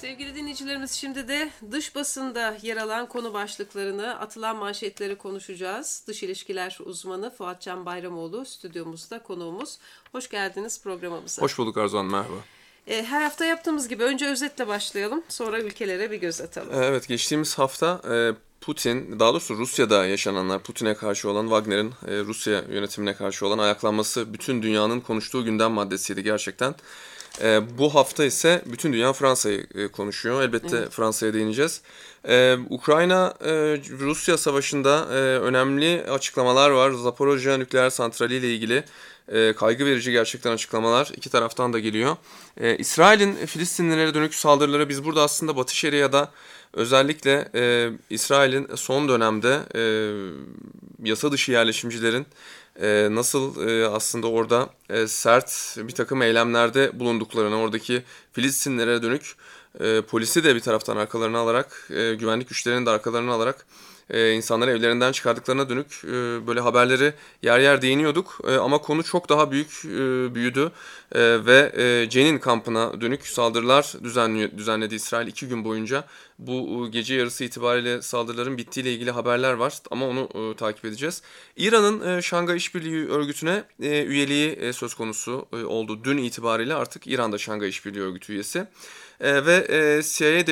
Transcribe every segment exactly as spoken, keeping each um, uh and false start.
Sevgili dinleyicilerimiz, şimdi de dış basında yer alan konu başlıklarını, atılan manşetleri konuşacağız. Dış ilişkiler uzmanı Fuatcan Bayramoğlu stüdyomuzda konuğumuz. Hoş geldiniz programımıza. Hoş bulduk Arzu Hanım, merhaba. Her hafta yaptığımız gibi önce özetle başlayalım, sonra ülkelere bir göz atalım. Evet, geçtiğimiz hafta Putin, daha doğrusu Rusya'da yaşananlar, Putin'e karşı olan, Wagner'in Rusya yönetimine karşı olan ayaklanması bütün dünyanın konuştuğu gündem maddesiydi gerçekten. Ee, bu hafta ise bütün dünya Fransa'yı e, konuşuyor. Elbette evet. Fransa'ya değineceğiz. Ee, Ukrayna-Rusya e, savaşında e, önemli açıklamalar var. Zaporojye nükleer santrali ile ilgili e, kaygı verici gerçekten açıklamalar iki taraftan da geliyor. E, İsrail'in Filistinlilere dönük saldırıları, biz burada aslında Batı Şeria'da özellikle e, İsrail'in son dönemde e, yasa dışı yerleşimcilerin Ee, nasıl e, aslında orada e, sert bir takım eylemlerde bulunduklarını, oradaki Filistinlilere dönük e, polisi de bir taraftan arkalarına alarak, e, güvenlik güçlerini de arkalarına alarak e, insanları evlerinden çıkardıklarına dönük e, böyle haberleri yer yer değiniyorduk. E, ama konu çok daha büyük e, büyüdü e, ve e, Cenin kampına dönük saldırılar düzenli, düzenledi İsrail iki gün boyunca. Bu gece yarısı itibariyle saldırıların bittiğiyle ilgili haberler var ama onu e, takip edeceğiz. İran'ın e, Şangay İşbirliği Örgütü'ne e, üyeliği e, söz konusu e, oldu. Dün itibariyle artık İran'da Şangay İşbirliği Örgütü üyesi. E, ve e, C I A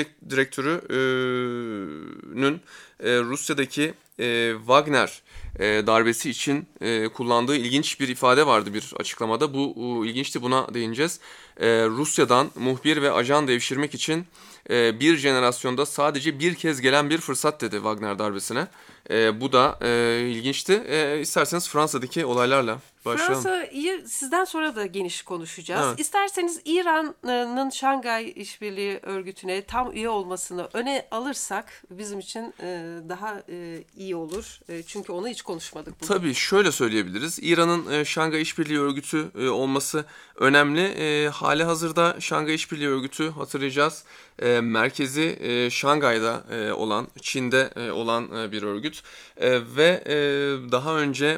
direktörünün e, Rusya'daki e, Wagner e, darbesi için e, kullandığı ilginç bir ifade vardı bir açıklamada. Bu e, ilginçti, buna değineceğiz. E, Rusya'dan muhbir ve ajan devşirmek için e, bir jenerasyonda sadece bir kez gelen bir fırsat dedi Wagner darbesine. E, bu da e, ilginçti. E, isterseniz Fransa'daki olaylarla başlayalım. Fransa'yı sizden sonra da geniş konuşacağız. Evet. İsterseniz İran'ın Şangay İşbirliği Örgütü'ne tam üye olmasını öne alırsak bizim için daha iyi olur. Çünkü onu hiç konuşmadık bugün. Tabii şöyle söyleyebiliriz. İran'ın Şangay İşbirliği Örgütü olması önemli. Hali hazırda Şangay İşbirliği Örgütü, hatırlayacağız, merkezi Şangay'da olan, Çin'de olan bir örgüt. Ve daha önce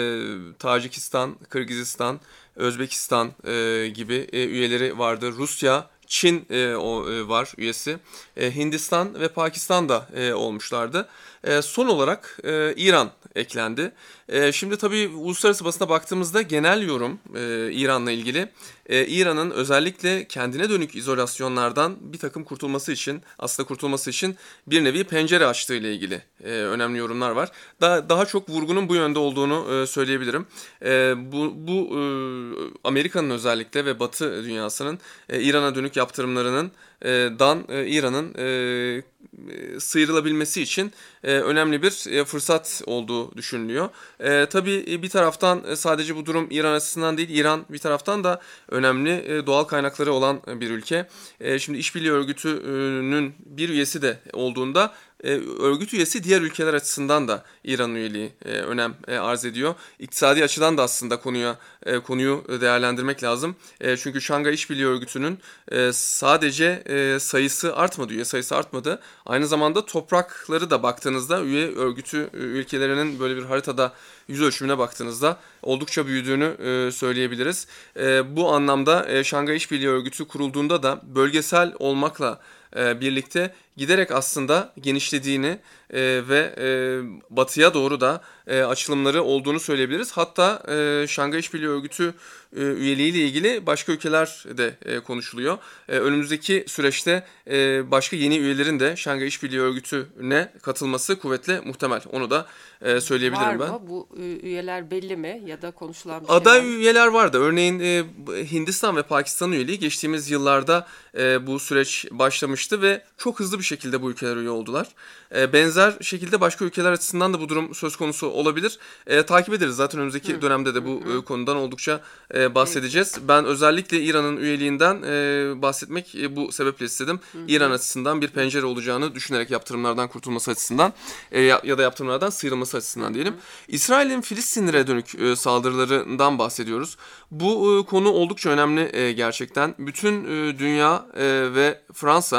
Tacikistan, Kırgızistan, Özbekistan gibi üyeleri vardı. Rusya, Çin var üyesi. Hindistan ve Pakistan da olmuşlardı. Son olarak İran eklendi. Şimdi tabii uluslararası basına baktığımızda genel yorum İran'la ilgili, İran'ın özellikle kendine dönük izolasyonlardan bir takım kurtulması için, aslında kurtulması için bir nevi pencere açtığı ile ilgili önemli yorumlar var. Daha, daha çok vurgunun bu yönde olduğunu söyleyebilirim. Bu, bu Amerika'nın özellikle ve Batı dünyasının İran'a dönük yaptırımlarının dan İran'ın e, sıyrılabilmesi için e, önemli bir e, fırsat olduğu düşünülüyor. E, tabii bir taraftan sadece bu durum İran açısından değil, İran bir taraftan da önemli e, doğal kaynakları olan bir ülke. E, şimdi İşbirliği Örgütü'nün bir üyesi de olduğunda e, örgüt üyesi diğer ülkeler açısından da İran üyeliği e, önem e, arz ediyor. İktisadi açıdan da aslında konuya e, konuyu değerlendirmek lazım. E, çünkü Şangay İşbirliği Örgütü'nün e, sadece e, sayısı artmadı, üye sayısı artmadı. Aynı zamanda toprakları da baktığınızda üye örgütü ülkelerinin böyle bir haritada yüz ölçümüne baktığınızda oldukça büyüdüğünü e, söyleyebiliriz. E, bu anlamda e, Şangay İşbirliği Örgütü kurulduğunda da bölgesel olmakla e, birlikte giderek aslında genişlediğini e, ve e, batıya doğru da e, açılımları olduğunu söyleyebiliriz. Hatta e, Şangay İşbirliği Örgütü e, üyeliğiyle ilgili başka ülkeler de e, konuşuluyor. E, önümüzdeki süreçte e, başka yeni üyelerin de Şangay İşbirliği Örgütü'ne katılması kuvvetle muhtemel. Onu da e, söyleyebilirim ben. Var mı? Bu üyeler belli mi? Ya da konuşulan bir şey Aday var mı? üyeler vardı. Örneğin e, Hindistan ve Pakistan üyeliği geçtiğimiz yıllarda e, bu süreç başlamıştı ve çok hızlı bir şekilde bu ülkeler üye oldular. E, benzer şekilde başka ülkeler açısından da bu durum söz konusu olabilir. E, takip ederiz. Zaten önümüzdeki Hı. dönemde de bu Hı. konudan oldukça e, bahsedeceğiz. Evet. Ben özellikle İran'ın üyeliğinden e, bahsetmek e, bu sebeple istedim. Hı. İran açısından bir pencere olacağını düşünerek yaptırımlardan kurtulması açısından e, ya, ya da yaptırımlardan sıyrılması açısından diyelim. Hı. İsrail'in Filistinlere dönük e, saldırılarından bahsediyoruz. Bu e, konu oldukça önemli e, gerçekten. Bütün e, dünya e, ve Fransa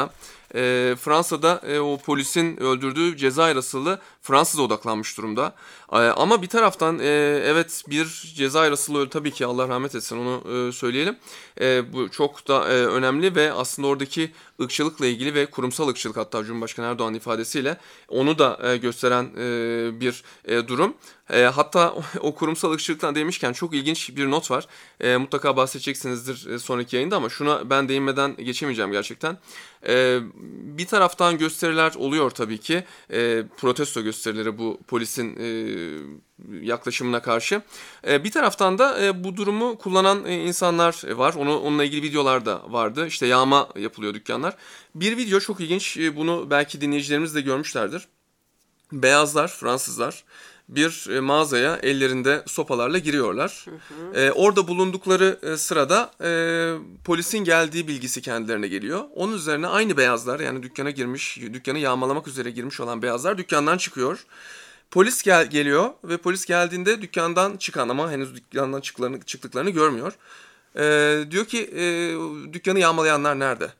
e, Fransa'da e, o polisin öldürdüğü Cezayir asıllı Fransız'a odaklanmış durumda. E, ama bir taraftan e, evet bir Cezayir asıllı öldü, tabii ki Allah rahmet etsin, onu e, söyleyelim. E, bu çok da e, önemli ve aslında oradaki ırkçılıkla ilgili ve kurumsal ırkçılık, hatta Cumhurbaşkanı Erdoğan ifadesiyle onu da e, gösteren e, bir e, durum. E, hatta o, o kurumsal ırkçılıktan demişken çok ilginç bir not var. E, mutlaka bahsedeceksinizdir e, sonraki yayında ama şuna ben değinmeden geçemeyeceğim gerçekten. E, bir taraftan gösteriler oluyor tabii ki. E, protesto gösterileri bu polisin e, yaklaşımına karşı. E, bir taraftan da e, bu durumu kullanan e, insanlar var. Onu, onunla ilgili videolar da vardı. İşte yağma yapılıyor dükkanlar. Bir video çok ilginç. E, bunu belki dinleyicilerimiz de görmüşlerdir. Beyazlar, Fransızlar bir e, mağazaya ellerinde sopalarla giriyorlar. Hı hı. E, orada bulundukları e, sırada e, polisin geldiği bilgisi kendilerine geliyor. Onun üzerine aynı beyazlar, yani dükkana girmiş, dükkanı yağmalamak üzere girmiş olan beyazlar dükkandan çıkıyor. Polis gel geliyor ve polis geldiğinde dükkandan çıkan, ama henüz dükkandan çıktıklarını, çıktıklarını görmüyor. E, diyor ki e, dükkanı yağmalayanlar nerede?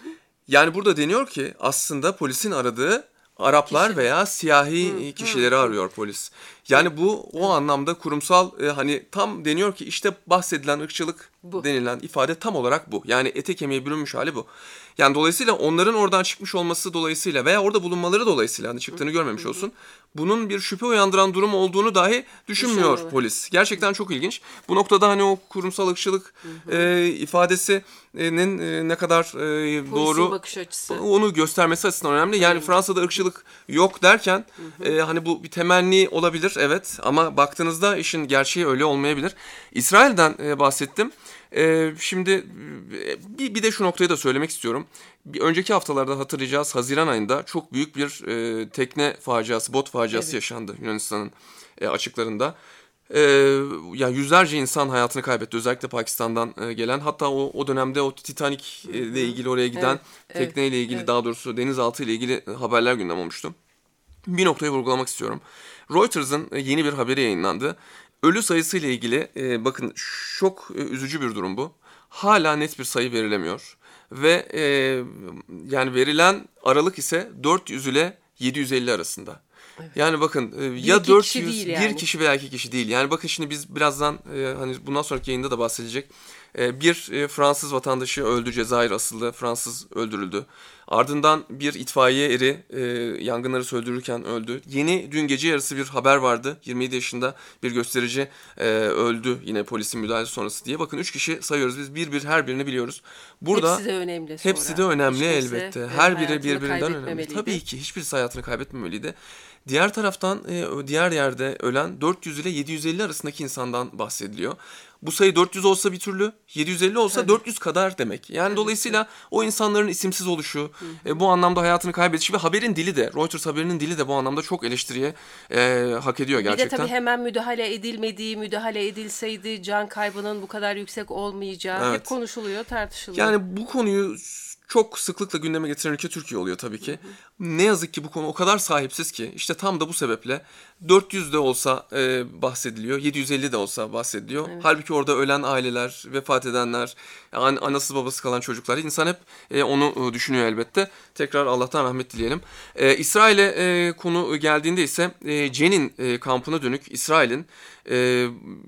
Yani burada deniyor ki aslında polisin aradığı Araplar Kişi. veya siyahi hı, kişileri hı, arıyor polis. Yani bu o anlamda kurumsal, e, hani tam deniyor ki işte bahsedilen ırkçılık bu. Denilen ifade tam olarak bu. Yani ete kemiğe bürünmüş hali bu. Yani dolayısıyla onların oradan çıkmış olması dolayısıyla veya orada bulunmaları dolayısıyla, hani çıktığını görmemiş olsun, bunun bir şüphe uyandıran durum olduğunu dahi düşünmüyor Düşünüyor. polis. Gerçekten çok ilginç. Bu noktada hani o kurumsal ırkçılık e, ifadesinin e, ne kadar e, doğru bakış açısı. onu göstermesi açısından önemli. Yani evet. Fransa'da ırkçılık yok derken e, hani bu bir temenni olabilir, evet, ama baktığınızda işin gerçeği öyle olmayabilir. İsrail'den e, bahsettim. Ee, şimdi bir, bir de şu noktayı da söylemek istiyorum. Bir önceki haftalarda hatırlayacağız, Haziran ayında çok büyük bir e, tekne faciası, bot faciası evet. yaşandı Yunanistan'ın e, açıklarında. E, yani yüzlerce insan hayatını kaybetti, özellikle Pakistan'dan e, gelen. Hatta o, o dönemde o Titanic e, ile ilgili oraya giden evet, tekneyle ilgili evet. daha doğrusu denizaltı ile ilgili haberler gündem olmuştu. Bir noktayı vurgulamak istiyorum. Reuters'ın yeni bir haberi yayınlandı. Ölü sayısı ile ilgili e, bakın çok e, üzücü bir durum bu. Hala net bir sayı verilemiyor. Ve e, yani verilen aralık ise dört yüz ile yedi yüz elli arasında. Evet. Yani bakın e, ya dört yüz, yani. bir kişi veya iki kişi değil. Yani bakın şimdi biz birazdan e, hani bundan sonraki yayında da bahsedecek. E, bir e, Fransız vatandaşı öldü, Cezayir asıllı Fransız öldürüldü. Ardından bir itfaiye eri e, yangınları söndürürken öldü. Yeni dün gece yarısı bir haber vardı. yirmi yedi yaşında bir gösterici e, öldü yine polisin müdahalesi sonrası diye. Bakın üç kişi sayıyoruz biz, bir bir her birini biliyoruz. Burada hepsi de önemli. Sonra. Hepsi de önemli elbette. Her biri birbirinden önemli. Tabii ki hiçbirisi hayatını kaybetmemeliydi. Diğer taraftan e, diğer yerde ölen dört yüz ile yedi yüz elli arasındaki insandan bahsediliyor. Bu sayı dört yüz olsa bir türlü, yedi yüz elli olsa Tabii. dört yüz kadar demek. Yani Tabii. dolayısıyla o insanların isimsiz oluşu, e, bu anlamda hayatını kaybedişi ve haberin dili de, Reuters haberinin dili de bu anlamda çok eleştiriye e, hak ediyor gerçekten. Bir de tabii hemen müdahale edilmediği, müdahale edilseydi can kaybının bu kadar yüksek olmayacağı evet. hep konuşuluyor, tartışılıyor. Yani bu konuyu çok sıklıkla gündeme getiren ülke Türkiye oluyor tabii ki. Hı hı. Ne yazık ki bu konu o kadar sahipsiz ki işte tam da bu sebeple dört yüz de olsa e, bahsediliyor, yedi yüz elli de olsa bahsediliyor. Evet. Halbuki orada ölen aileler, vefat edenler, an, anasız babası kalan çocuklar, insan hep e, onu e, düşünüyor elbette. Tekrar Allah'tan rahmet dileyelim. E, İsrail'e e, konu geldiğinde ise e, Cenin e, kampına dönük İsrail'in e,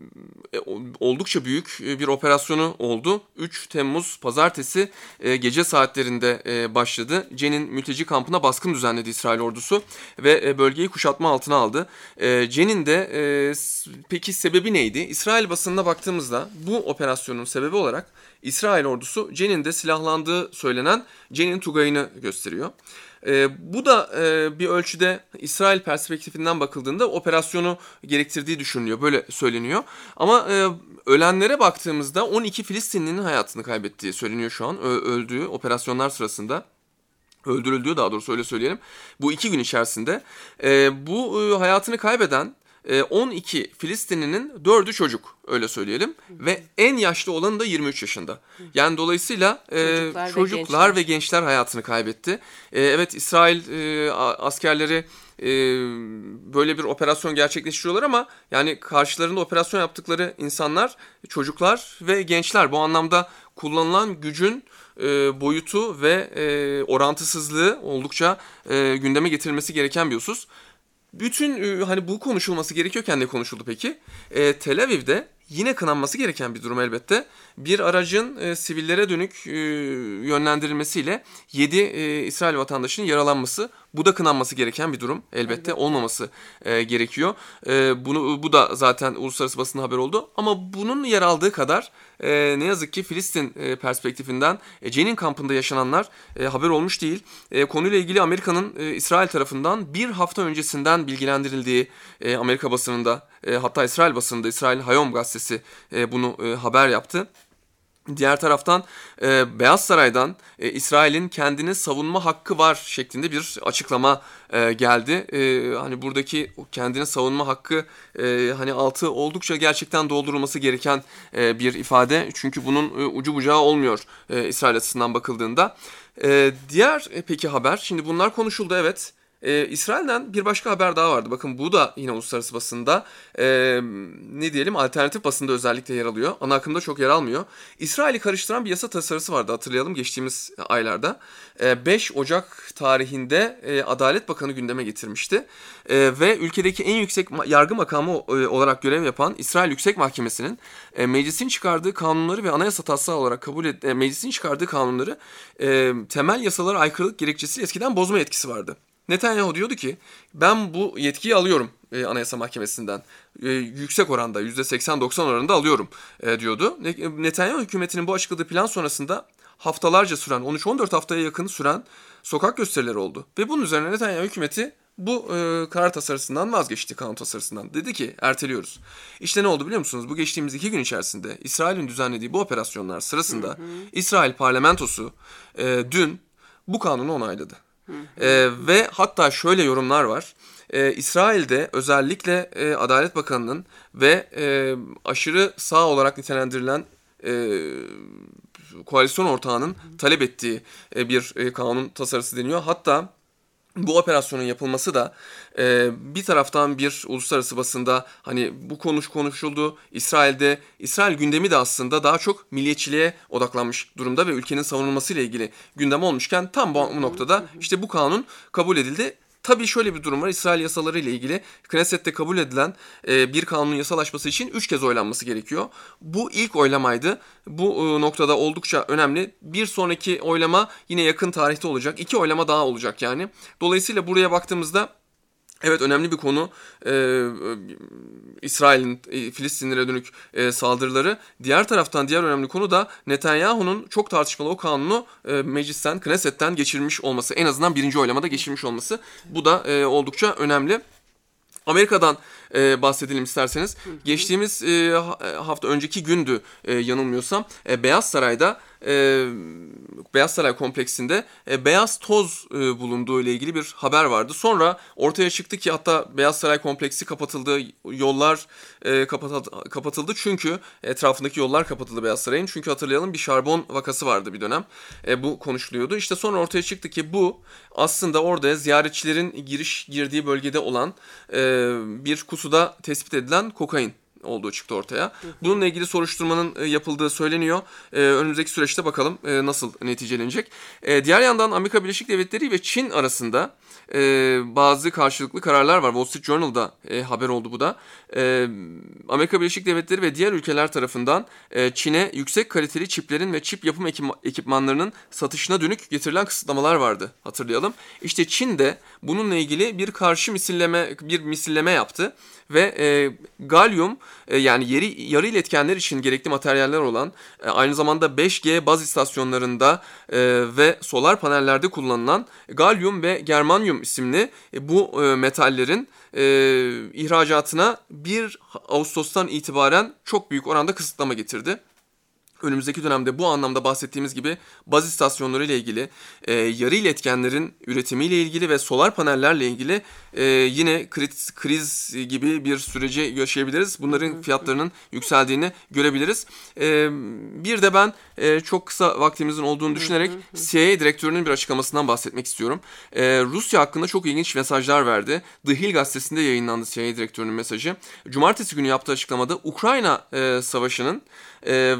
oldukça büyük bir operasyonu oldu. üç Temmuz pazartesi e, gece saatlerinde e, başladı. Cenin mülteci kampına baskın düzenledi İsrail ordusu ve e, bölgeyi kuşatma altına aldı. E, Cenin'de e, peki sebebi neydi? İsrail basınına baktığımızda bu operasyonun sebebi olarak İsrail ordusu Cenin'de silahlandığı söylenen Cenin Tugayı'nı gösteriyor. E, bu da e, bir ölçüde İsrail perspektifinden bakıldığında operasyonu gerektirdiği düşünülüyor. Böyle söyleniyor. Ama e, ölenlere baktığımızda on iki Filistinlinin hayatını kaybettiği söyleniyor şu an. Ö- öldüğü operasyonlar sırasında. Öldürüldüğü daha doğrusu öyle söyleyelim. Bu iki gün içerisinde. E, bu e, hayatını kaybeden on iki Filistinlinin dördü çocuk, öyle söyleyelim. Hı hı. Ve en yaşlı olanı da yirmi üç yaşında. Hı. Yani dolayısıyla çocuklar, e, çocuklar ve, gençler. ve gençler hayatını kaybetti. E, evet İsrail e, askerleri e, böyle bir operasyon gerçekleştiriyorlar ama yani karşılarında operasyon yaptıkları insanlar çocuklar ve gençler. Bu anlamda kullanılan gücün e, boyutu ve e, orantısızlığı oldukça e, gündeme getirilmesi gereken bir husus. Bütün e, hani bu konuşulması gerekiyorken ne konuşuldu peki? E, Tel Aviv'de yine kınanması gereken bir durum elbette. Bir aracın e, sivillere dönük e, yönlendirilmesiyle yedi e, İsrail vatandaşının yaralanması. Bu da kınanması gereken bir durum. Elbette, elbette. olmaması e, gerekiyor. E, bunu bu da zaten uluslararası basında haber oldu. Ama bunun yer aldığı kadar e, ne yazık ki Filistin e, perspektifinden e, Cenin kampında yaşananlar e, haber olmuş değil. E, konuyla ilgili Amerika'nın e, İsrail tarafından bir hafta öncesinden bilgilendirildiği e, Amerika basınında, e, hatta İsrail basınında, İsrail Hayom gazetesi e, bunu e, haber yaptı. Diğer taraftan e, Beyaz Saray'dan e, İsrail'in kendini savunma hakkı var şeklinde bir açıklama e, geldi. E, hani buradaki kendini savunma hakkı e, hani altı oldukça gerçekten doldurulması gereken e, bir ifade. Çünkü bunun e, ucu bucağı olmuyor e, İsrail açısından bakıldığında. E, diğer e, peki haber, şimdi bunlar konuşuldu evet. Ee, İsrail'den bir başka haber daha vardı. Bakın bu da yine uluslararası basında e, ne diyelim alternatif basında özellikle yer alıyor. Ana akımda çok yer almıyor. İsrail'i karıştıran bir yasa tasarısı vardı, hatırlayalım, geçtiğimiz aylarda. E, beş Ocak tarihinde e, Adalet Bakanı gündeme getirmişti. E, ve ülkedeki en yüksek yargı makamı e, olarak görev yapan İsrail Yüksek Mahkemesi'nin e, meclisin çıkardığı kanunları ve anayasa taslağı olarak kabul et, e, meclisin çıkardığı kanunları e, temel yasalara aykırılık gerekçesi eskiden bozma yetkisi vardı. Netanyahu diyordu ki ben bu yetkiyi alıyorum e, Anayasa Mahkemesi'nden. E, yüksek oranda yüzde seksen doksan oranında alıyorum e, diyordu. Netanyahu hükümetinin bu açıkladığı plan sonrasında haftalarca süren, on üç on dört haftaya yakın süren sokak gösterileri oldu. Ve bunun üzerine Netanyahu hükümeti bu e, karar tasarısından vazgeçti, kanun tasarısından. Dedi ki erteliyoruz. İşte ne oldu biliyor musunuz? Bu geçtiğimiz iki gün içerisinde İsrail'in düzenlediği bu operasyonlar sırasında hı hı. İsrail parlamentosu e, dün bu kanunu onayladı. Ee, ve hatta şöyle yorumlar var. Ee, İsrail'de özellikle e, Adalet Bakanı'nın ve e, aşırı sağ olarak nitelendirilen e, koalisyon ortağının talep ettiği e, bir e, kanun tasarısı deniyor. Hatta bu operasyonun yapılması da e, bir taraftan bir uluslararası basında hani bu konuş konuşuldu. İsrail'de İsrail gündemi de aslında daha çok milliyetçiliğe odaklanmış durumda ve ülkenin savunulmasıyla ilgili gündem olmuşken tam bu noktada işte bu kanun kabul edildi. Tabii şöyle bir durum var. İsrail yasaları ile ilgili Knesset'te kabul edilen e, bir kanunun yasalaşması için üç kez oylanması gerekiyor. Bu ilk oylamaydı. Bu e, noktada oldukça önemli. Bir sonraki oylama yine yakın tarihte olacak. İki oylama daha olacak yani. Dolayısıyla buraya baktığımızda evet önemli bir konu. Ee, İsrail'in e, Filistinlere dönük e, saldırıları. Diğer taraftan diğer önemli konu da Netanyahu'nun çok tartışmalı o kanunu e, meclisten, Knesset'ten geçirmiş olması. En azından birinci oylamada geçirmiş olması. Bu da e, oldukça önemli. Amerika'dan e, bahsedelim isterseniz. Hı hı. Geçtiğimiz e, hafta önceki gündü e, yanılmıyorsam e, Beyaz Saray'da e, Beyaz Saray kompleksinde e, beyaz toz e, bulunduğu ile ilgili bir haber vardı. Sonra ortaya çıktı ki hatta Beyaz Saray kompleksi kapatıldı, yollar e, kapatıldı, kapatıldı çünkü etrafındaki yollar kapatıldı Beyaz Saray'ın. Çünkü hatırlayalım bir şarbon vakası vardı bir dönem. E, bu konuşuluyordu. İşte sonra ortaya çıktı ki bu aslında orada ziyaretçilerin giriş girdiği bölgede olan e, bir kutuda tespit edilen kokain olduğu çıktı ortaya. Bununla ilgili soruşturmanın yapıldığı söyleniyor. Ee, önümüzdeki süreçte bakalım e, nasıl neticelenecek. E, diğer yandan Amerika Birleşik Devletleri ve Çin arasında e, bazı karşılıklı kararlar var. Wall Street Journal'da e, haber oldu bu da. E, Amerika Birleşik Devletleri ve diğer ülkeler tarafından e, Çin'e yüksek kaliteli çiplerin ve çip yapım ekipmanlarının satışına dönük getirilen kısıtlamalar vardı. Hatırlayalım. İşte Çin de bununla ilgili bir karşı misilleme bir misilleme yaptı. Ve e, galyum e, yani yeri, yarı iletkenler için gerekli materyaller olan e, aynı zamanda beş G baz istasyonlarında e, ve solar panellerde kullanılan galyum ve germanyum isimli e, bu e, metallerin e, ihracatına bir Ağustos'tan itibaren çok büyük oranda kısıtlama getirdi. Önümüzdeki dönemde bu anlamda bahsettiğimiz gibi baz istasyonları ile ilgili, e, yarı iletkenlerin üretimiyle ilgili ve solar panellerle ilgili e, yine kriz, kriz gibi bir süreci yaşayabiliriz. Bunların fiyatlarının yükseldiğini görebiliriz. E, bir de ben e, çok kısa vaktimizin olduğunu düşünerek C I A direktörünün bir açıklamasından bahsetmek istiyorum. E, Rusya hakkında çok ilginç mesajlar verdi. The Hill gazetesinde yayınlandı C I A direktörünün mesajı. Cumartesi günü yaptığı açıklamada Ukrayna e, savaşının e, ve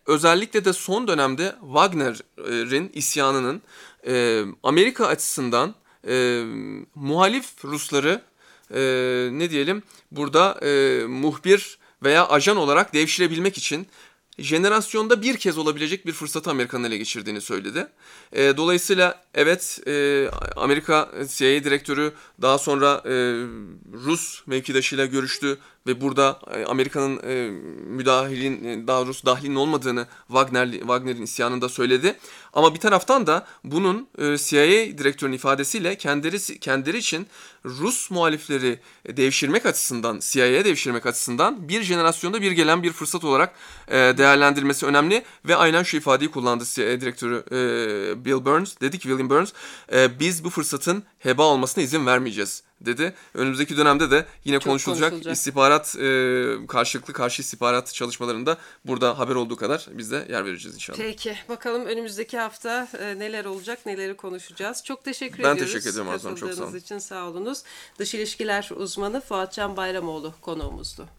özellikle de son dönemde Wagner'in isyanının e, Amerika açısından e, muhalif Rusları e, ne diyelim burada e, muhbir veya ajan olarak devşirebilmek için jenerasyonda bir kez olabilecek bir fırsatı Amerika'nın ele geçirdiğini söyledi. E, dolayısıyla evet e, Amerika C I A direktörü daha sonra e, Rus mevkidaşıyla görüştü ve burada e, Amerika'nın e, müdahilin, daha doğrusu dahlinin olmadığını Wagner, Wagner'in isyanında söyledi. Ama bir taraftan da bunun e, C I A direktörünün ifadesiyle kendileri, kendileri için Rus muhalifleri devşirmek açısından, C I A'ye devşirmek açısından bir jenerasyonda bir gelen bir fırsat olarak e, değerlendirilmesi önemli ve aynen şu ifadeyi kullandı C I A direktörü e, Bill Burns. Dedi ki William Burns, e, biz bu fırsatın heba olmasına izin vermeyeceğiz dedi. Önümüzdeki dönemde de yine Çok konuşulacak, konuşulacak. istihbarat e, karşılıklı karşı istihbarat çalışmalarında burada haber olduğu kadar biz de yer vereceğiz inşallah. Peki bakalım önümüzdeki hafta e, neler olacak, neleri konuşacağız. Çok teşekkür Ben ediyoruz. teşekkür ediyorum Arzu Hanım, çok sağ olun. Katıldığınız için sağ olunuz. Dış ilişkiler uzmanı Fuatcan Bayramoğlu konuğumuzdu.